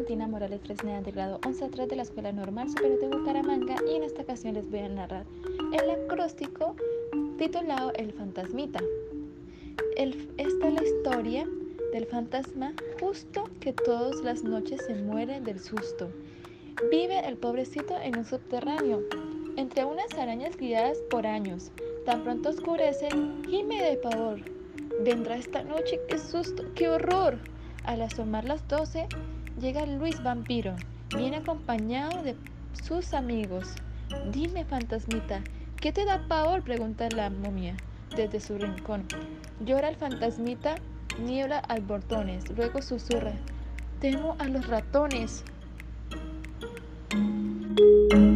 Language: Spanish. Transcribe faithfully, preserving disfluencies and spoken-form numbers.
Valentina Morales Fresneda del grado once A tres de la Escuela Normal Superior de Bucaramanga y en esta ocasión les voy a narrar el acróstico titulado El Fantasmita. El, esta es la historia del fantasma justo que todas las noches se muere del susto. Vive el pobrecito en un subterráneo, entre unas arañas criadas por años. Tan pronto oscurece, gime de pavor. Vendrá esta noche, qué susto, qué horror. Al asomar las doce, llega Luis Vampiro. Viene acompañado de sus amigos. Dime, fantasmita, ¿qué te da pavor?, pregunta la momia desde su rincón. Llora el fantasmita, niebla al bordones, luego susurra: temo a los ratones.